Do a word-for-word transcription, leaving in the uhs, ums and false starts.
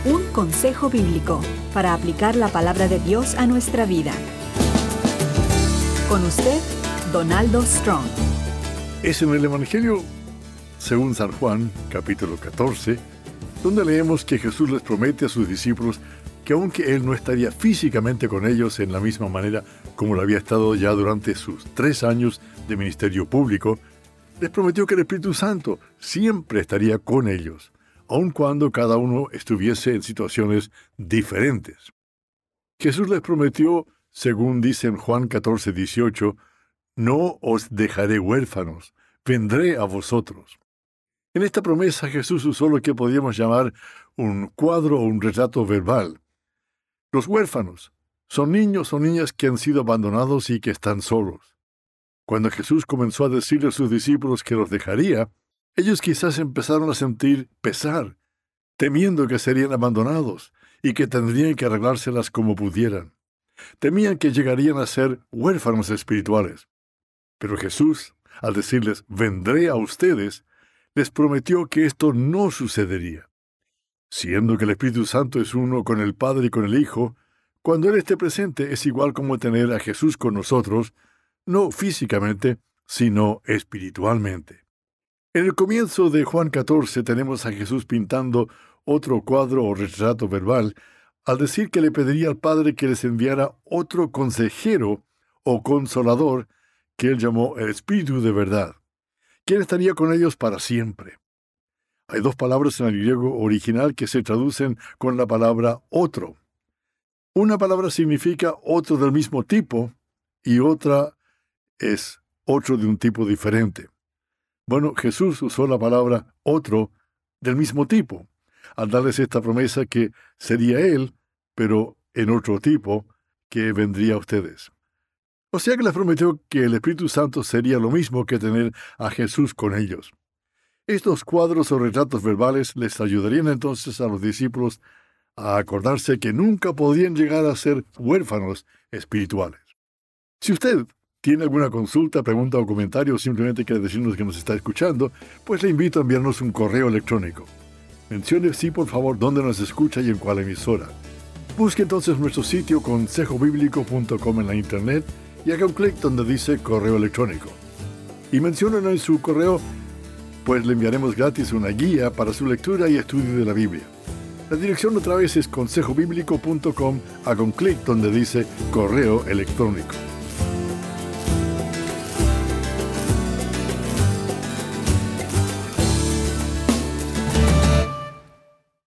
Un consejo bíblico para aplicar la palabra de Dios a nuestra vida. Con usted, Donaldo Strong. Es en el Evangelio según San Juan, capítulo catorce, donde leemos que Jesús les promete a sus discípulos que aunque Él no estaría físicamente con ellos en la misma manera como lo había estado ya durante sus tres años de ministerio público, les prometió que el Espíritu Santo siempre estaría con ellos, aun cuando cada uno estuviese en situaciones diferentes. Jesús les prometió, según dice en Juan catorce, dieciocho, «No os dejaré huérfanos, vendré a vosotros». En esta promesa Jesús usó lo que podríamos llamar un cuadro o un retrato verbal. Los huérfanos son niños o niñas que han sido abandonados y que están solos. Cuando Jesús comenzó a decirle a sus discípulos que los dejaría, ellos quizás empezaron a sentir pesar, temiendo que serían abandonados y que tendrían que arreglárselas como pudieran. Temían que llegarían a ser huérfanos espirituales. Pero Jesús, al decirles, «vendré a ustedes», les prometió que esto no sucedería. Siendo que el Espíritu Santo es uno con el Padre y con el Hijo, cuando Él esté presente es igual como tener a Jesús con nosotros, no físicamente, sino espiritualmente. En el comienzo de Juan catorce tenemos a Jesús pintando otro cuadro o retrato verbal al decir que le pediría al Padre que les enviara otro consejero o consolador que Él llamó el Espíritu de verdad, quien estaría con ellos para siempre. Hay dos palabras en el griego original que se traducen con la palabra otro. Una palabra significa otro del mismo tipo y otra es otro de un tipo diferente. Bueno, Jesús usó la palabra otro del mismo tipo, al darles esta promesa que sería Él, pero en otro tipo, que vendría a ustedes. O sea que les prometió que el Espíritu Santo sería lo mismo que tener a Jesús con ellos. Estos cuadros o retratos verbales les ayudarían entonces a los discípulos a acordarse que nunca podían llegar a ser huérfanos espirituales. Si usted tiene alguna consulta, pregunta o comentario o simplemente quiere decirnos que nos está escuchando, pues le invito a enviarnos un correo electrónico. Mencione, sí, por favor, dónde nos escucha y en cuál emisora. Busque entonces nuestro sitio consejo bíblico punto com en la internet y haga un clic donde dice correo electrónico. Y menciónenlo en su correo, pues le enviaremos gratis una guía para su lectura y estudio de la Biblia. La dirección otra vez es consejo bíblico punto com, haga un clic donde dice correo electrónico.